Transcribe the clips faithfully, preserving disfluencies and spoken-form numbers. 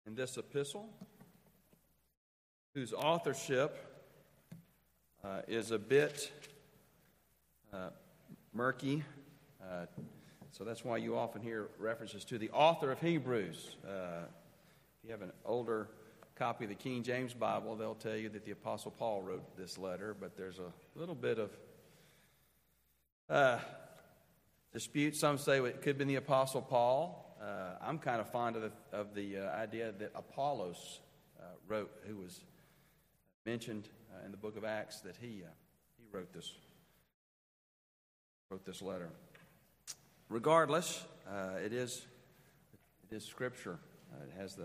in this epistle, whose authorship uh, is a bit uh, murky. Uh, so that's why you often hear references to the author of Hebrews. Uh, if you have an older copy of the King James Bible, they'll tell you that the Apostle Paul wrote this letter, but there's a little bit of uh, dispute. Some say it could have been the Apostle Paul. Uh, I'm kind of fond of the, of the uh, idea that Apollos uh, wrote, who was mentioned uh, in the book of Acts, that he uh, he wrote this wrote this letter. Regardless, uh, it is it is Scripture. Uh, it has the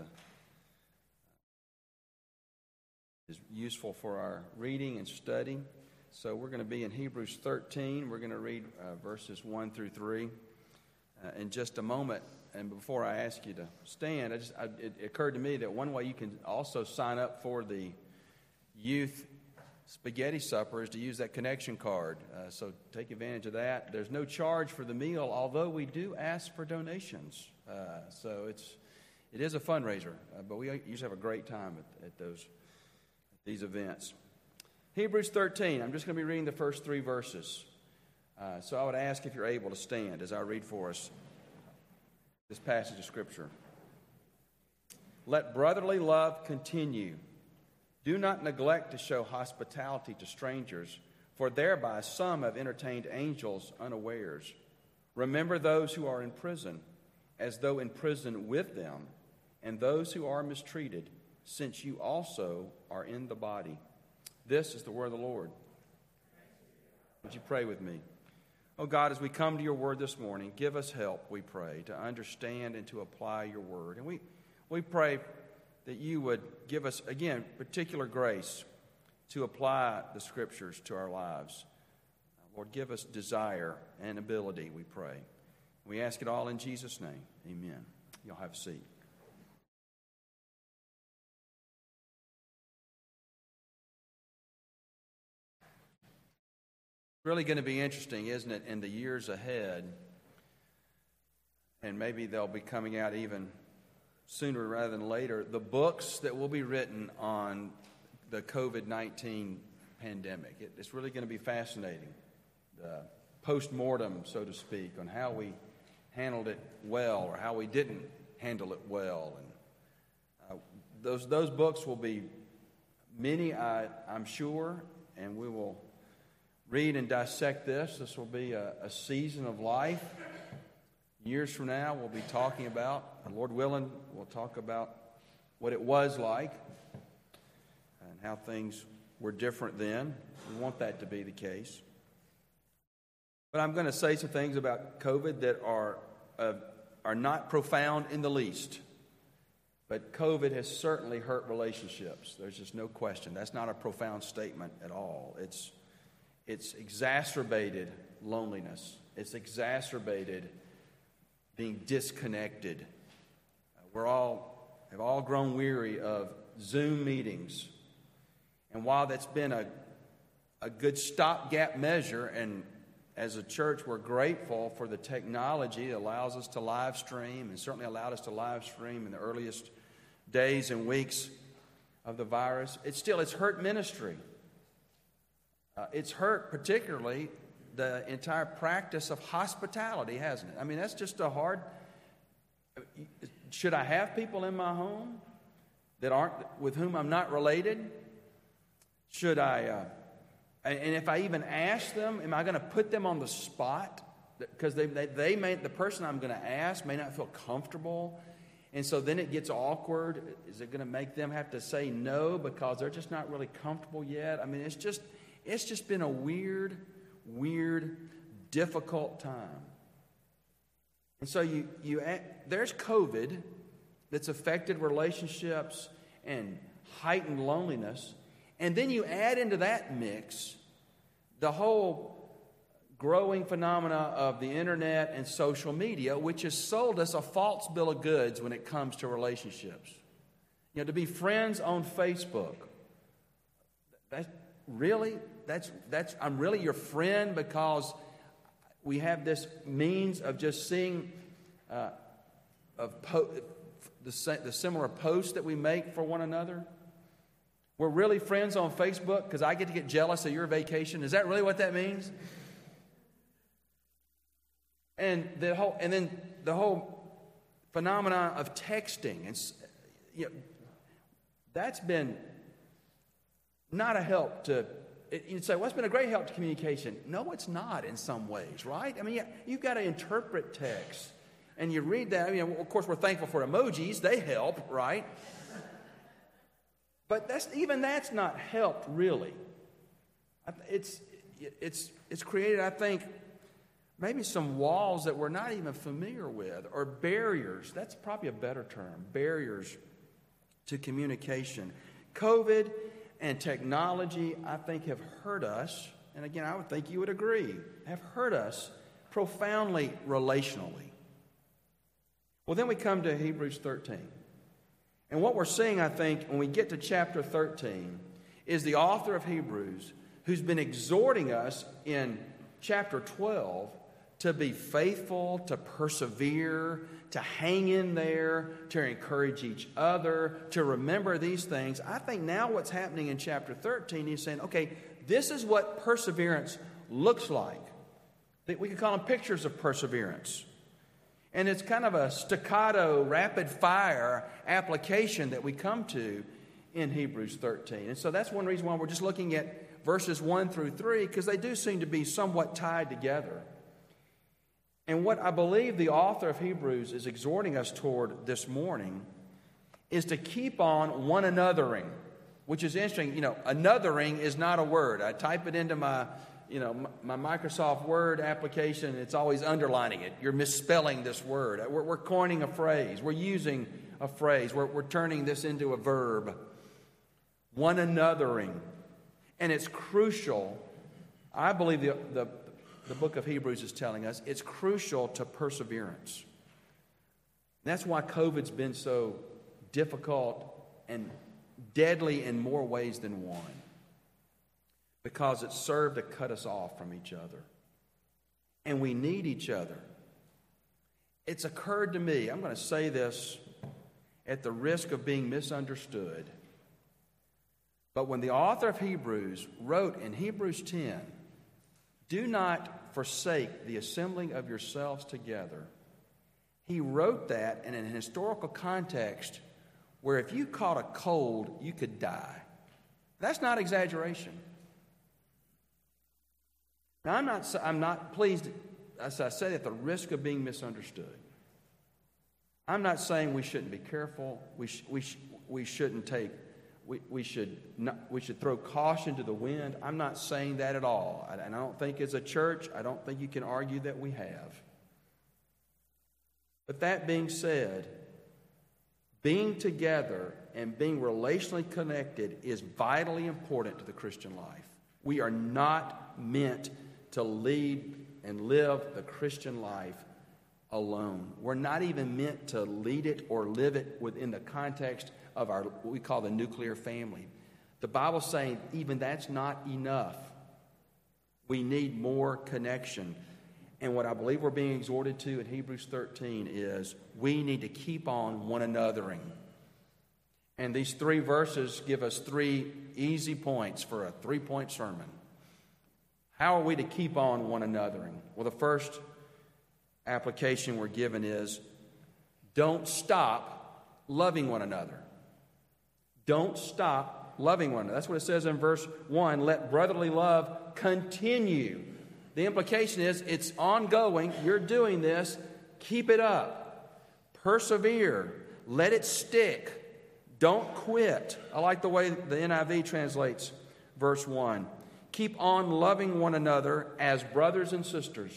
is useful for our reading and study. So we're going to be in Hebrews thirteen. We're going to read uh, verses one through three uh, in just a moment. And before I ask you to stand, I just I, it occurred to me that one way you can also sign up for the youth spaghetti supper is to use that connection card. Uh, so take advantage of that. There's no charge for the meal, although we do ask for donations. Uh, so it's it is a fundraiser, uh, but we usually have a great time at, at those at these events. Hebrews thirteen. I'm just going to be reading the first three verses. Uh, so I would ask if you're able to stand as I read for us this passage of Scripture. Let brotherly love continue. Do not neglect to show hospitality to strangers, for thereby some have entertained angels unawares. Remember those who are in prison, as though in prison with them, and those who are mistreated, since you also are in the body. This is the word of the Lord. Would you pray with me? Oh God, as we come to your word this morning, give us help, we pray, to understand and to apply your word. And we, we pray that you would give us, again, particular grace to apply the Scriptures to our lives. Lord, give us desire and ability, we pray. We ask it all in Jesus' name. Amen. You'll have a seat. Really going to be interesting, isn't it, in the years ahead, and maybe they'll be coming out even sooner rather than later, the books that will be written on the covid nineteen pandemic. It, it's really going to be fascinating, the post-mortem, so to speak, on how we handled it well or how we didn't handle it well. And uh, those those books will be many, I, I'm sure, and we will read and dissect this. This will be a, a season of life. Years from now, we'll be talking about, and Lord willing, we'll talk about what it was like and how things were different then. We want that to be the case. But I'm going to say some things about COVID that are uh, are not profound in the least. But COVID has certainly hurt relationships. There's just no question. That's not a profound statement at all. It's It's exacerbated loneliness. It's exacerbated being disconnected. Uh, we're all have all grown weary of Zoom meetings. And while that's been a, a good stopgap measure, and as a church we're grateful for the technology that allows us to live stream, and certainly allowed us to live stream in the earliest days and weeks of the virus, it's still, it's hurt ministry. Uh, it's hurt particularly the entire practice of hospitality, hasn't it? I mean, that's just a hard... Should I have people in my home that aren't, with whom I'm not related? Should I... Uh, and if I even ask them, am I going to put them on the spot? Because they, they, they may, the person I'm going to ask may not feel comfortable. And so then it gets awkward. Is it going to make them have to say no because they're just not really comfortable yet? I mean, it's just... It's just been a weird, weird, difficult time. And so you, you there's COVID that's affected relationships and heightened loneliness. And then you add into that mix the whole growing phenomena of the internet and social media, which has sold us a false bill of goods when it comes to relationships. You know, to be friends on Facebook, that's really... That's that's I'm really your friend because we have this means of just seeing uh, of po- the, the similar posts that we make for one another? We're really friends on Facebook because I get to get jealous of your vacation. Is that really what that means? And the whole, and then the whole phenomenon of texting, and you know, that's been not a help to. You'd say, well, it's been a great help to communication. No, it's not in some ways, right? I mean, you've got to interpret text. And you read that. I mean, of course, we're thankful for emojis. They help, right? But that's even that's not helped, really. It's, it's, it's created, I think, maybe some walls that we're not even familiar with, or barriers. That's probably a better term, barriers to communication. COVID and technology, I think, have hurt us, and again, I would think you would agree, have hurt us profoundly relationally. Well, then we come to Hebrews thirteen. And what we're seeing, I think, when we get to chapter thirteen, is the author of Hebrews, who's been exhorting us in chapter twelve to be faithful, to persevere, to hang in there, to encourage each other, to remember these things. I think now what's happening in chapter thirteen, he's saying, okay, this is what perseverance looks like. We could call them pictures of perseverance. And it's kind of a staccato, rapid-fire application that we come to in Hebrews thirteen. And so that's one reason why we're just looking at verses one through three, because they do seem to be somewhat tied together. And what I believe the author of Hebrews is exhorting us toward this morning is to keep on one anothering, which is interesting. You know, anothering is not a word. I type it into my, you know, my Microsoft Word application, and it's always underlining it. You're misspelling this word. We're, we're coining a phrase. We're using a phrase. We're, we're turning this into a verb. One anothering. And it's crucial. I believe the, the The book of Hebrews is telling us it's crucial to perseverance. That's why COVID's been so difficult and deadly in more ways than one. Because it served to cut us off from each other. And we need each other. It's occurred to me, I'm going to say this at the risk of being misunderstood, but when the author of Hebrews wrote in Hebrews ten, do not forsake the assembling of yourselves together. He wrote that in an historical context where if you caught a cold, you could die. That's not exaggeration. Now, I'm not, I'm not pleased, as I said, at the risk of being misunderstood. I'm not saying we shouldn't be careful. We, sh- we, sh- we shouldn't take We, we should not, we should throw caution to the wind. I'm not saying that at all. And I don't think as a church, I don't think you can argue that we have. But that being said, being together and being relationally connected is vitally important to the Christian life. We are not meant to lead and live the Christian life alone. We're not even meant to lead it or live it within the context of our, what we call the nuclear family. The Bible's saying even that's not enough. We need more connection. And what I believe we're being exhorted to in Hebrews thirteen is we need to keep on one anothering. And these three verses give us three easy points for a three-point sermon. How are we to keep on one anothering? Well, the first application we're given is don't stop loving one another. Don't stop loving one another. That's what it says in verse one. Let brotherly love continue. The implication is it's ongoing. You're doing this. Keep it up. Persevere. Let it stick. Don't quit. I like the way the N I V translates verse one. Keep on loving one another as brothers and sisters.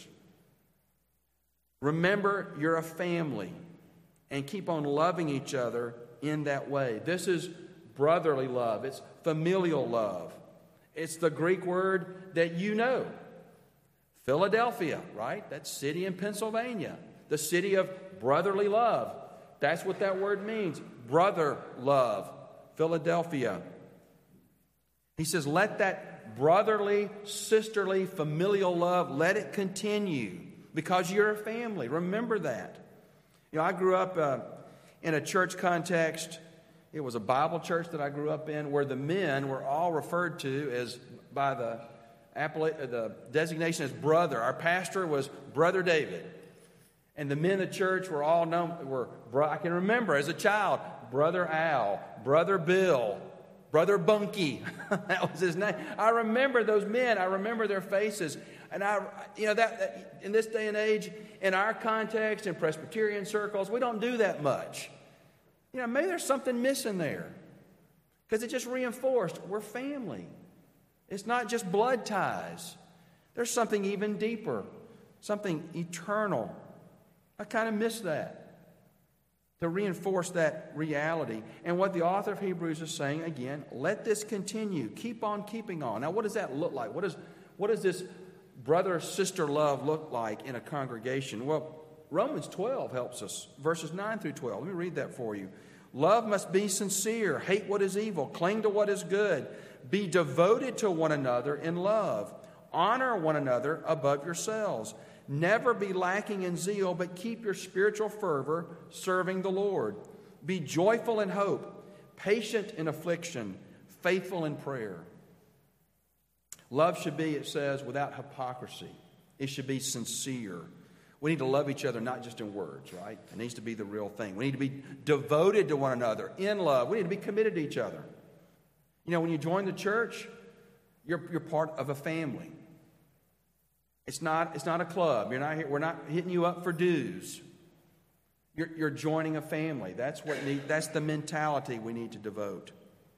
Remember, you're a family. And keep on loving each other in that way. This is brotherly love. It's familial love. It's the Greek word that you know. Philadelphia, right? That city in Pennsylvania. The city of brotherly love. That's what that word means. Brother love. Philadelphia. He says, let that brotherly, sisterly, familial love, let it continue. Because you're a family. Remember that. You know, I grew up uh, In a church context, it was a Bible church that I grew up in where the men were all referred to as by the, the designation as brother. Our pastor was Brother David. And the men of the church were all known, were, I can remember as a child, Brother Al, Brother Bill, Brother Bunky. That was his name. I remember those men. I remember their faces. And I, you know, that, that in this day and age, in our context, in Presbyterian circles, we don't do that much. You know, maybe there's something missing there. Because it just reinforced we're family. It's not just blood ties. There's something even deeper, something eternal. I kind of miss that. To reinforce that reality. And what the author of Hebrews is saying, again, let this continue. Keep on keeping on. Now, what does that look like? What, is, what does this brother-sister love look like in a congregation? Well, Romans twelve helps us. Verses nine through twelve. Let me read that for you. Love must be sincere. Hate what is evil. Cling to what is good. Be devoted to one another in love. Honor one another above yourselves. Never be lacking in zeal, but keep your spiritual fervor serving the Lord. Be joyful in hope, patient in affliction, faithful in prayer. Love should be, it says, without hypocrisy. It should be sincere. We need to love each other, not just in words, right? It needs to be the real thing. We need to be devoted to one another in love. We need to be committed to each other. You know, when you join the church, you're, you're part of a family. It's not, it's not a club. You're not here, we're not hitting you up for dues. You're, you're joining a family. That's what need, that's the mentality we need to devote.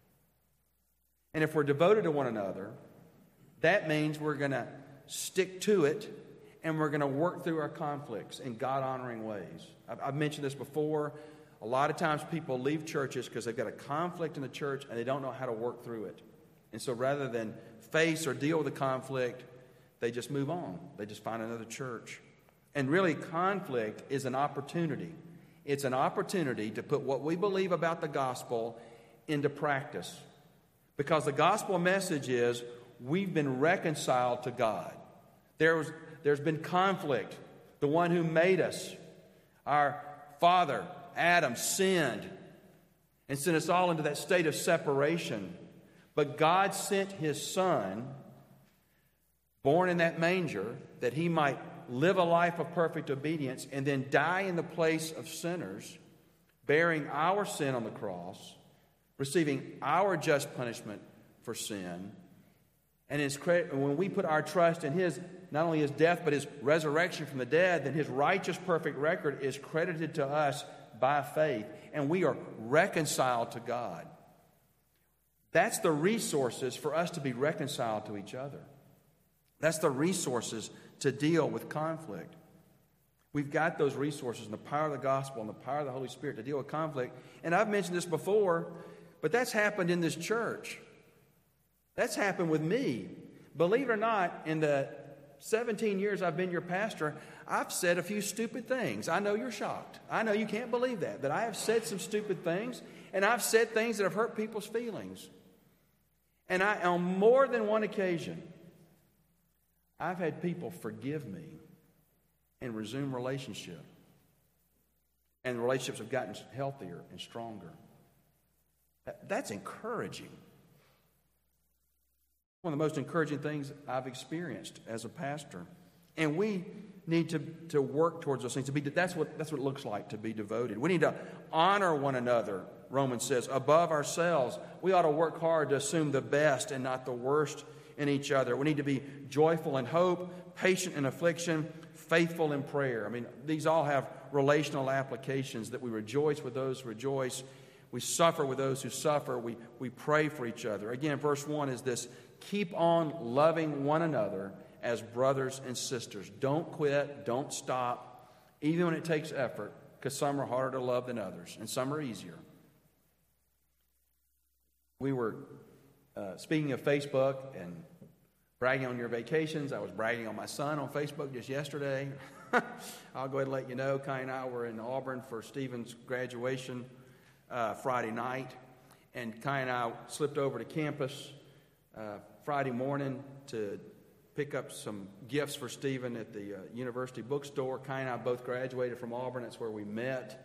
And if we're devoted to one another, that means we're going to stick to it and we're going to work through our conflicts in God-honoring ways. I've, I've mentioned this before. A lot of times people leave churches because they've got a conflict in the church and they don't know how to work through it. And so rather than face or deal with the conflict, they just move on. They just find another church. And really, conflict is an opportunity. It's an opportunity to put what we believe about the gospel into practice. Because the gospel message is we've been reconciled to God. There was, there's been conflict. The one who made us, our father, Adam, sinned and sent us all into that state of separation. But God sent his son, born in that manger, that he might live a life of perfect obedience and then die in the place of sinners, bearing our sin on the cross, receiving our just punishment for sin. And his credit, when we put our trust in his, not only his death, but his resurrection from the dead, then his righteous, perfect record is credited to us by faith, and we are reconciled to God. That's the resources for us to be reconciled to each other. That's the resources to deal with conflict. We've got those resources in the power of the gospel and the power of the Holy Spirit to deal with conflict. And I've mentioned this before, but that's happened in this church. That's happened with me. Believe it or not, in the seventeen years I've been your pastor, I've said a few stupid things. I know you're shocked. I know you can't believe that, but I have said some stupid things, and I've said things that have hurt people's feelings. And I, on more than one occasion, I've had people forgive me and resume relationship. And the relationships have gotten healthier and stronger. That, that's encouraging. One of the most encouraging things I've experienced as a pastor. And we need to, to work towards those things. To be, that's what, that's what it looks like to be devoted. We need to honor one another, Romans says, above ourselves. We ought to work hard to assume the best and not the worst in each other. We need to be joyful in hope, patient in affliction, faithful in prayer. I mean, these all have relational applications, that we rejoice with those who rejoice. We suffer with those who suffer. We, we pray for each other. Again, verse one is this: keep on loving one another as brothers and sisters. Don't quit. Don't stop, even when it takes effort, because some are harder to love than others, and some are easier. We were uh, speaking of Facebook and bragging on your vacations. I was bragging on my son on Facebook just yesterday. I'll go ahead and let you know, Kai and I were in Auburn for Stephen's graduation uh, Friday night, and Kai and I slipped over to campus uh, Friday morning to pick up some gifts for Stephen at the uh, university bookstore. Kai and I both graduated from Auburn. That's where we met.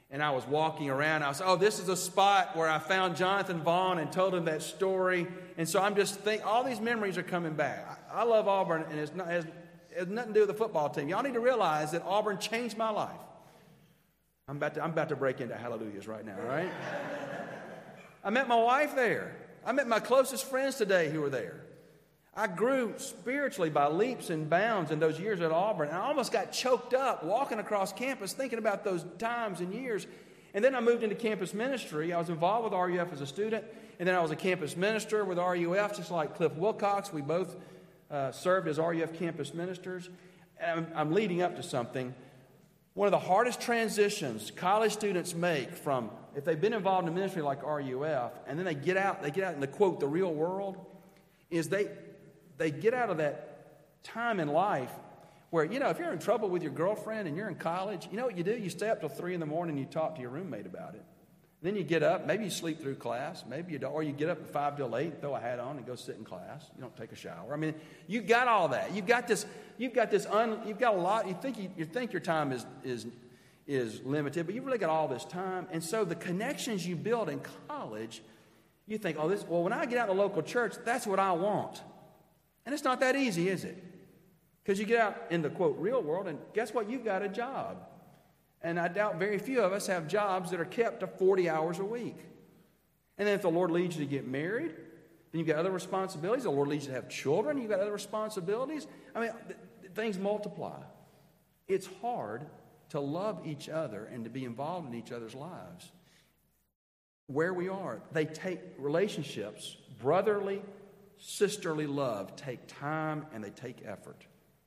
And I was walking around. I was, oh, this is a spot where I found Jonathan Vaughn and told him that story. And so I'm just thinking, all these memories are coming back. I, I love Auburn, and it's not, it has, it has nothing to do with the football team. Y'all need to realize that Auburn changed my life. I'm about to, I'm about to break into hallelujahs right now, right? I met my wife there. I met my closest friends today who were there. I grew spiritually by leaps and bounds in those years at Auburn. And I almost got choked up walking across campus thinking about those times and years. And then I moved into campus ministry. I was involved with R U F as a student. And then I was a campus minister with R U F, just like Cliff Wilcox. We both uh, served as R U F campus ministers. And I'm, I'm leading up to something. One of the hardest transitions college students make from, if they've been involved in a ministry like R U F, and then they get out, they get out in the, quote, the real world, is they... They get out of that time in life where, you know, if you're in trouble with your girlfriend and you're in college, you know what you do? You stay up till three in the morning and you talk to your roommate about it. Then you get up, maybe you sleep through class, maybe you don't, or you get up at five till eight, throw a hat on and go sit in class. You don't take a shower. I mean, you got all that. You've got this, you've got this, un, you've got a lot, you think you, you think your time is, is, is limited, but you've really got all this time. And so the connections you build in college, you think, oh, this, well, when I get out of the local church, that's what I want. And it's not that easy, is it? Because you get out in the, quote, real world, and guess what? You've got a job. And I doubt very few of us have jobs that are kept to forty hours a week. And then if the Lord leads you to get married, then you've got other responsibilities. The Lord leads you to have children. You've got other responsibilities. I mean, th- th- things multiply. It's hard to love each other and to be involved in each other's lives. Where we are, they take relationships, brotherly, sisterly love, take time and they take effort.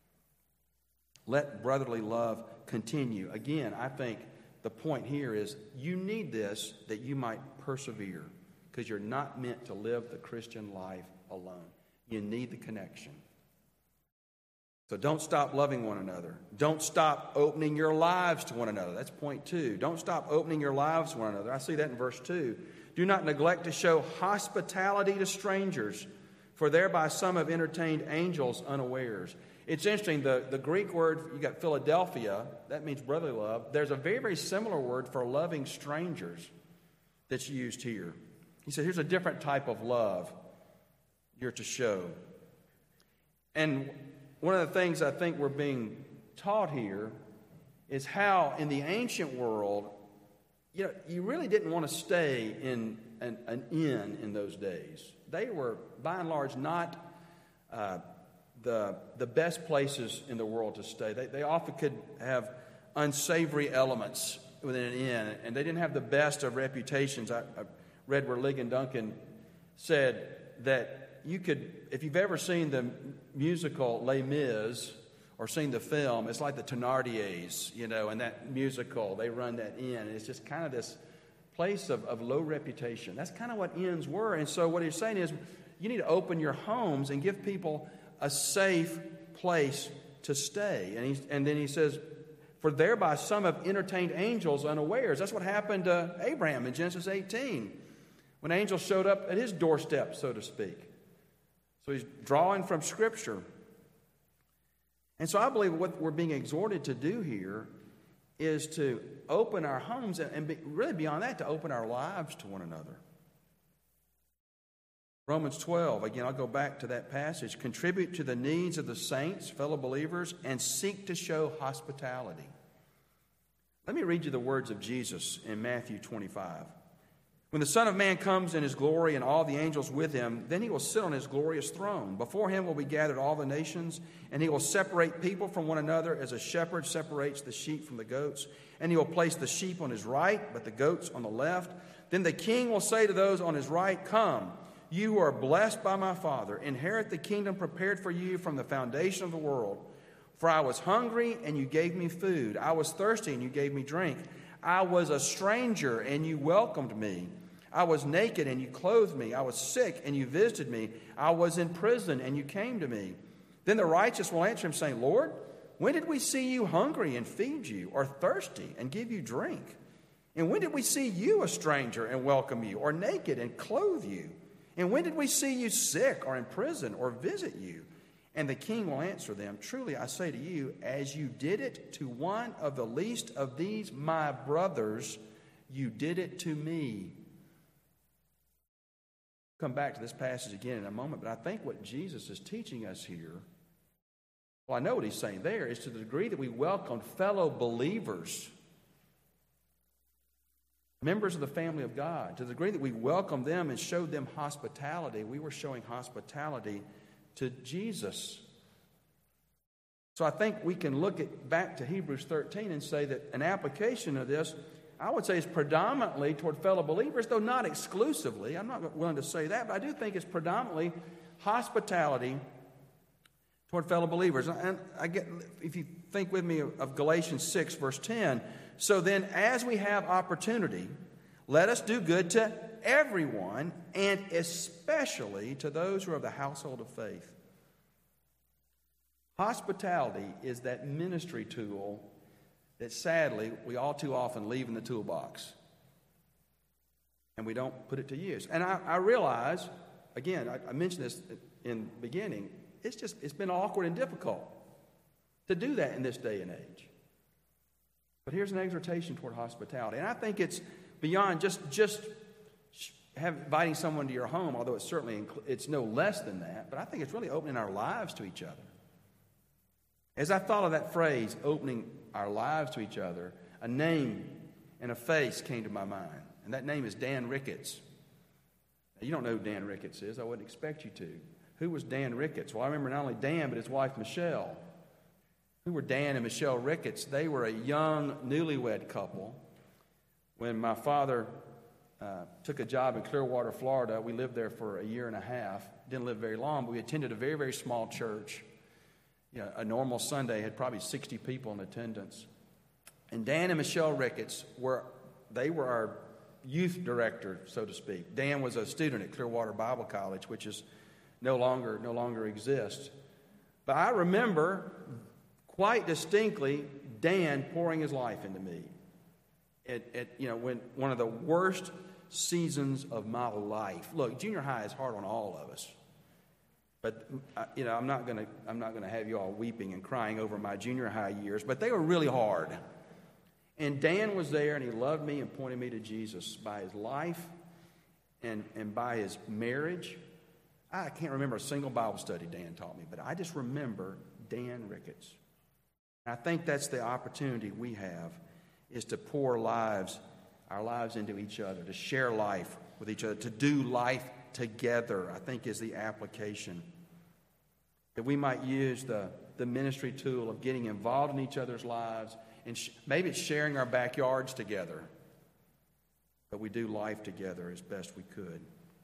Let brotherly love continue. Again, I think the point here is you need this that you might persevere, because you're not meant to live the Christian life alone. You need the connection. So don't stop loving one another. Don't stop opening your lives to one another. That's point two. Don't stop opening your lives to one another. I see that in verse two. Do not neglect to show hospitality to strangers, for thereby some have entertained angels unawares. It's interesting, the, the Greek word, you got Philadelphia, that means brotherly love. There's a very, very similar word for loving strangers that's used here. He said, here's a different type of love you're to show. And one of the things I think we're being taught here is how in the ancient world, you know, you really didn't want to stay in an, an inn in those days. They were, by and large, not uh, the the best places in the world to stay. They, they often could have unsavory elements within an inn, and they didn't have the best of reputations. I, I read where Ligon Duncan said that you could, if you've ever seen the musical Les Mis or seen the film, it's like the Thénardiers, you know, and that musical, they run that inn, and it's just kind of this place of, of low reputation. That's kind of what inns were. And so what he's saying is you need to open your homes and give people a safe place to stay. And, he, and then he says, for thereby some have entertained angels unawares. That's what happened to Abraham in Genesis eighteen, when angels showed up at his doorstep, so to speak. So he's drawing from Scripture. And so I believe what we're being exhorted to do here is to open our homes and be, really beyond that, to open our lives to one another. Romans twelve, again, I'll go back to that passage. Contribute to the needs of the saints, fellow believers, and seek to show hospitality. Let me read you the words of Jesus in Matthew twenty-five. When the Son of Man comes in his glory and all the angels with him, then he will sit on his glorious throne. Before him will be gathered all the nations, and he will separate people from one another as a shepherd separates the sheep from the goats. And he will place the sheep on his right, but the goats on the left. Then the king will say to those on his right, come, you who are blessed by my Father, inherit the kingdom prepared for you from the foundation of the world. For I was hungry, and you gave me food. I was thirsty, and you gave me drink. I was a stranger, and you welcomed me. I was naked, and you clothed me. I was sick, and you visited me. I was in prison, and you came to me. Then the righteous will answer him, saying, Lord, when did we see you hungry and feed you, or thirsty and give you drink? And when did we see you a stranger and welcome you, or naked and clothe you? And when did we see you sick or in prison or visit you? And the king will answer them, truly I say to you, as you did it to one of the least of these my brothers, You did it to me. Come back to this passage again in a moment, but I think what Jesus is teaching us here, well, I know what he's saying there, is to the degree that we welcome fellow believers, members of the family of God, to the degree that we welcomed them and showed them hospitality, we were showing hospitality to Jesus. So I think we can look at, back to Hebrews thirteen and say that an application of this, I would say, is predominantly toward fellow believers, though not exclusively. I'm not willing to say that, but I do think it's predominantly hospitality toward fellow believers. And I get, if you think with me of, of Galatians six, verse ten, so then as we have opportunity, let us do good to everyone, and especially to those who are of the household of faith. Hospitality is that ministry tool that sadly we all too often leave in the toolbox. And we don't put it to use. And I, I realize, again, I, I mentioned this in the beginning, it's just, it's been awkward and difficult to do that in this day and age. But here's an exhortation toward hospitality. And I think it's beyond just, just have, inviting someone to your home, although it's certainly, it's no less than that. But I think it's really opening our lives to each other. As I thought of that phrase, opening our lives to each other, a name and a face came to my mind. And that name is Dan Ricketts. Now, you don't know who Dan Ricketts is. I wouldn't expect you to. Who was Dan Ricketts? Well, I remember not only Dan, but his wife, Michelle. Who were Dan and Michelle Ricketts? They were a young, newlywed couple. When my father uh, took a job in Clearwater, Florida, we lived there for a year and a half. Didn't live very long, but we attended a very, very small church. You know, a normal Sunday had probably sixty people in attendance. And Dan and Michelle Ricketts were, they were our youth director, so to speak. Dan was a student at Clearwater Bible College, which is no longer, no longer exists. But I remember quite distinctly Dan pouring his life into me. At, at, you know, when one of the worst seasons of my life. Look, junior high is hard on all of us. But you know, I'm not going to I'm not going to have you all weeping and crying over my junior high years, but they were really hard. And Dan was there, and he loved me and pointed me to Jesus by his life and and by his marriage. I can't remember a single Bible study Dan taught me, but I just remember Dan Ricketts. And I think that's the opportunity we have, is to pour lives, our lives into each other, to share life with each other, to do life together, I think, is the application. That we might use the, the ministry tool of getting involved in each other's lives, and sh- maybe it's sharing our backyards together, but we do life together as best we could.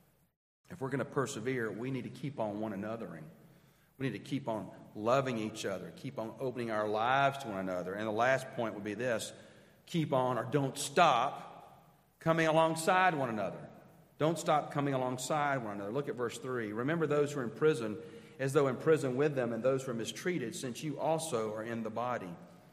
If we're going to persevere, we need to keep on one anothering. We need to keep on loving each other, keep on opening our lives to one another. And the last point would be this: keep on, or don't stop, coming alongside one another. Don't stop coming alongside one another. Look at verse three. Remember those who are in prison as though in prison with them, and those who are mistreated, since you also are in the body.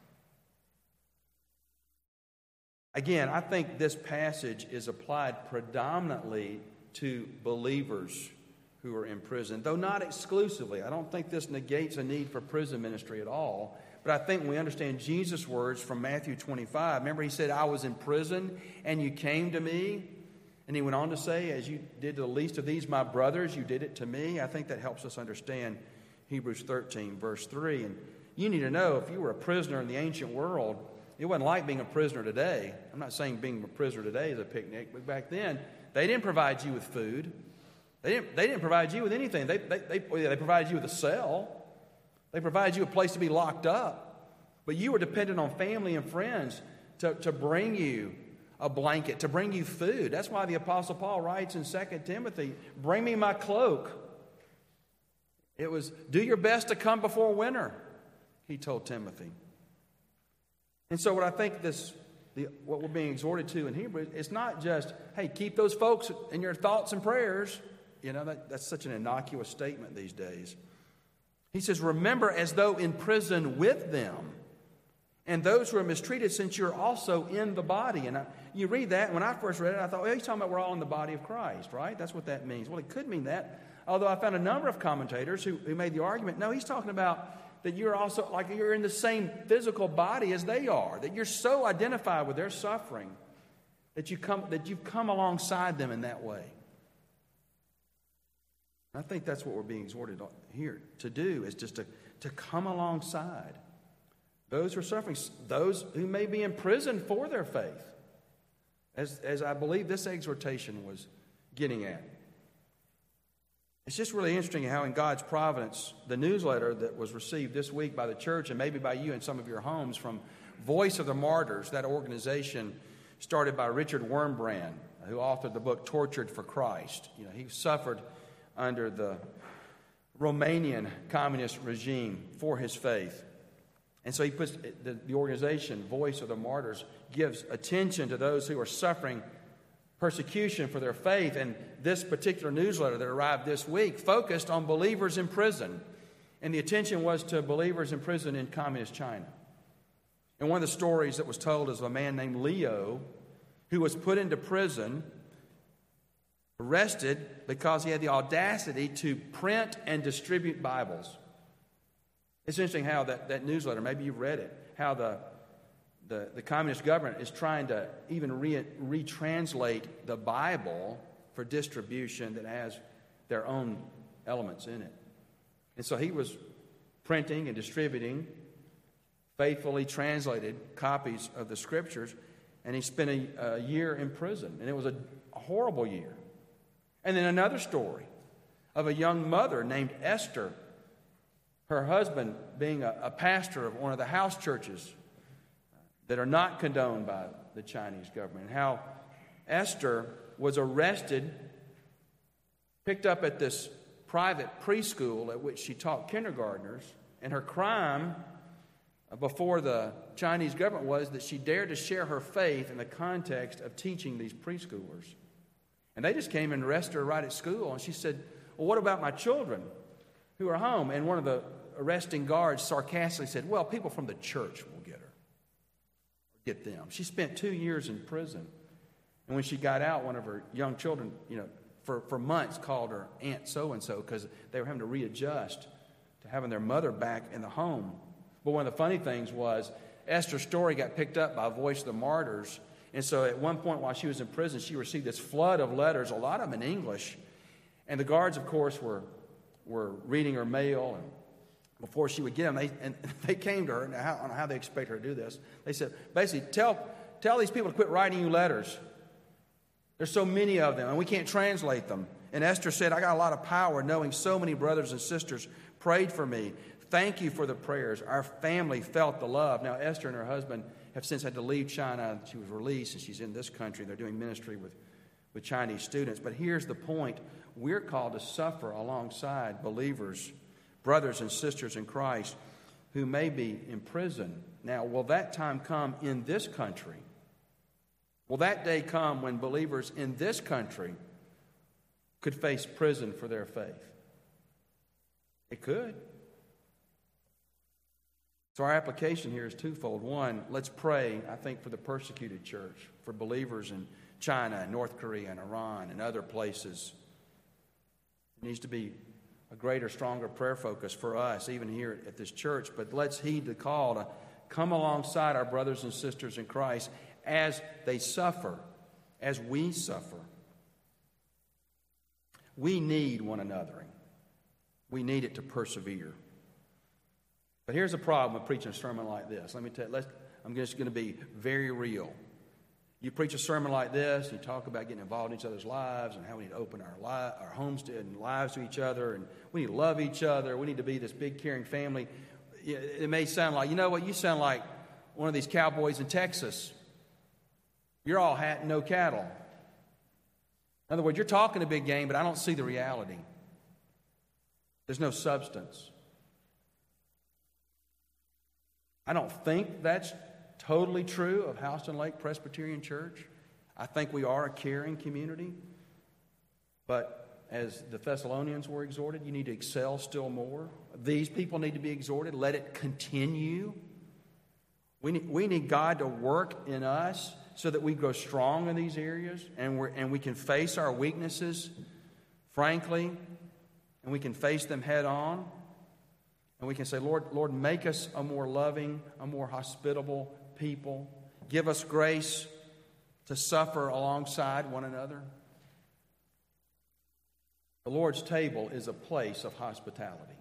Again, I think this passage is applied predominantly to believers who are in prison, though not exclusively. I don't think this negates a need for prison ministry at all. But I think when we understand Jesus' words from Matthew twenty-five, remember he said, I was in prison and you came to me. And he went on to say, as you did to the least of these, my brothers, you did it to me. I think that helps us understand Hebrews thirteen, verse three. And you need to know, if you were a prisoner in the ancient world, it wasn't like being a prisoner today. I'm not saying being a prisoner today is a picnic, but back then, they didn't provide you with food. They didn't, they didn't provide you with anything. They, they, they, they provided you with a cell. They provided you a place to be locked up. But you were dependent on family and friends to, to bring you a blanket, to bring you food. That's why the Apostle Paul writes in Second Timothy, bring me my cloak. It was, do your best to come before winter, he told Timothy. And so what I think this, the, what we're being exhorted to in Hebrews, it's not just, hey, keep those folks in your thoughts and prayers. You know, that, that's such an innocuous statement these days. He says, remember as though in prison with them, and those who are mistreated, since you're also in the body. And I, you read that, and when I first read it, I thought, well, he's talking about we're all in the body of Christ, right? That's what that means. Well, it could mean that. Although I found a number of commentators who, who made the argument, no, he's talking about that you're also, like you're in the same physical body as they are, that you're so identified with their suffering, That, you come, that you've come alongside them in that way. I think that's what we're being exhorted here to do, is just to, to come alongside those who are suffering, those who may be in prison for their faith, as, as I believe this exhortation was getting at. It's just really interesting how in God's providence, the newsletter that was received this week by the church and maybe by you in some of your homes from Voice of the Martyrs, that organization started by Richard Wurmbrand, who authored the book Tortured for Christ. You know, he suffered under the Romanian communist regime for his faith. And so he puts the, the organization, Voice of the Martyrs, gives attention to those who are suffering persecution for their faith. And this particular newsletter that arrived this week focused on believers in prison. And the attention was to believers in prison in communist China. And one of the stories that was told is of a man named Leo who was put into prison, arrested because he had the audacity to print and distribute Bibles. It's interesting how that, that newsletter, maybe you've read it, how the, the, the communist government is trying to even re, retranslate the Bible for distribution that has their own elements in it. And so he was printing and distributing faithfully translated copies of the Scriptures, and he spent a, a year in prison, and it was a, a horrible year. And then another story of a young mother named Esther, her husband being a, a pastor of one of the house churches that are not condoned by the Chinese government, and how Esther was arrested, picked up at this private preschool at which she taught kindergartners, and her crime before the Chinese government was that she dared to share her faith in the context of teaching these preschoolers. And they just came and arrested her right at school. And she said, well, what about my children who are home? And one of the arresting guards sarcastically said, well, people from the church will get her. Get them. She spent two years in prison. And when she got out, one of her young children, you know, for, for months called her Aunt So-and-so because they were having to readjust to having their mother back in the home. But one of the funny things was Esther's story got picked up by Voice of the Martyrs. And so at one point while she was in prison, she received this flood of letters, a lot of them in English. And the guards, of course, were were reading her mail. And before she would get them, they, and they came to her. Now, how, I don't know how they expect her to do this. They said, basically, tell, tell these people to quit writing you letters. There's so many of them, and we can't translate them. And Esther said, I got a lot of power knowing so many brothers and sisters prayed for me. Thank you for the prayers. Our family felt the love. Now, Esther and her husband have since had to leave China. She was released, and she's in this country. They're doing ministry with, with Chinese students. But here's the point. We're called to suffer alongside believers, brothers and sisters in Christ, who may be in prison. Now, will that time come in this country? Will that day come when believers in this country could face prison for their faith? It could. So our application here is twofold. One, let's pray, I think, for the persecuted church, for believers in China and North Korea and Iran and other places. It needs to be a greater, stronger prayer focus for us, even here at this church. But let's heed the call to come alongside our brothers and sisters in Christ as they suffer, as we suffer. We need one another. We need it to persevere. But here's the problem with preaching a sermon like this. Let me tell you, let's, I'm just going to be very real. You preach a sermon like this, and you talk about getting involved in each other's lives and how we need to open our li- our homes to, and lives to each other, and we need to love each other. We need to be this big, caring family. It may sound like, you know what, you sound like one of these cowboys in Texas. You're all hat and no cattle. In other words, you're talking a big game, but I don't see the reality. There's no substance. I don't think that's totally true of Houston Lake Presbyterian Church. I think we are a caring community. But as the Thessalonians were exhorted, you need to excel still more. These people need to be exhorted. Let it continue. We need, we need God to work in us so that we grow strong in these areas and, we're, and we can face our weaknesses frankly, and we can face them head on. And we can say, Lord, Lord, make us a more loving, a more hospitable people. Give us grace to suffer alongside one another. The Lord's table is a place of hospitality.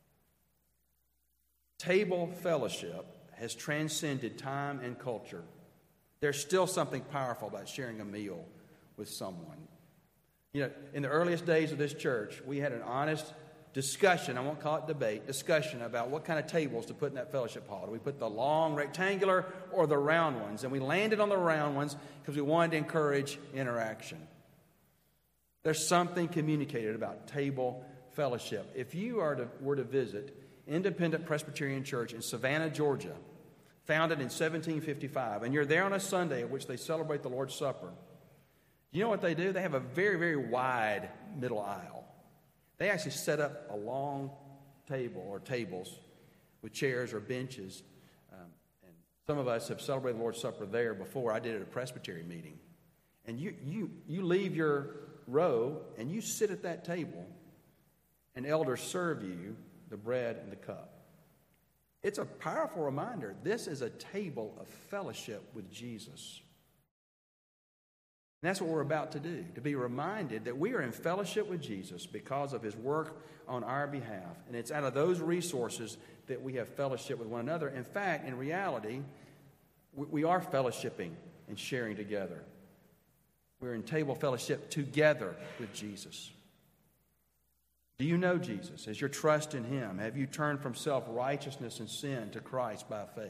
Table fellowship has transcended time and culture. There's still something powerful about sharing a meal with someone. You know, in the earliest days of this church, we had an honest discussion, I won't call it debate, discussion about what kind of tables to put in that fellowship hall. Do we put the long rectangular or the round ones? And we landed on the round ones because we wanted to encourage interaction. There's something communicated about table fellowship. If you are to, were to visit Independent Presbyterian Church in Savannah, Georgia, founded in seventeen fifty-five, and you're there on a Sunday at which they celebrate the Lord's Supper, you know what they do? They have a very, very wide middle aisle. They actually set up a long table or tables with chairs or benches. Um, and some of us have celebrated the Lord's Supper there before. I did it at a Presbyterian meeting. And you, you, you leave your row and you sit at that table, and elders serve you the bread and the cup. It's a powerful reminder. This is a table of fellowship with Jesus. And that's what we're about to do, to be reminded that we are in fellowship with Jesus because of his work on our behalf. And it's out of those resources that we have fellowship with one another. In fact, in reality, we are fellowshipping and sharing together. We're in table fellowship together with Jesus. Do you know Jesus? Is your trust in him? Have you turned from self-righteousness and sin to Christ by faith?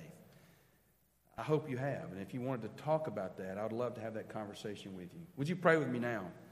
I hope you have. And if you wanted to talk about that, I would love to have that conversation with you. Would you pray with me now?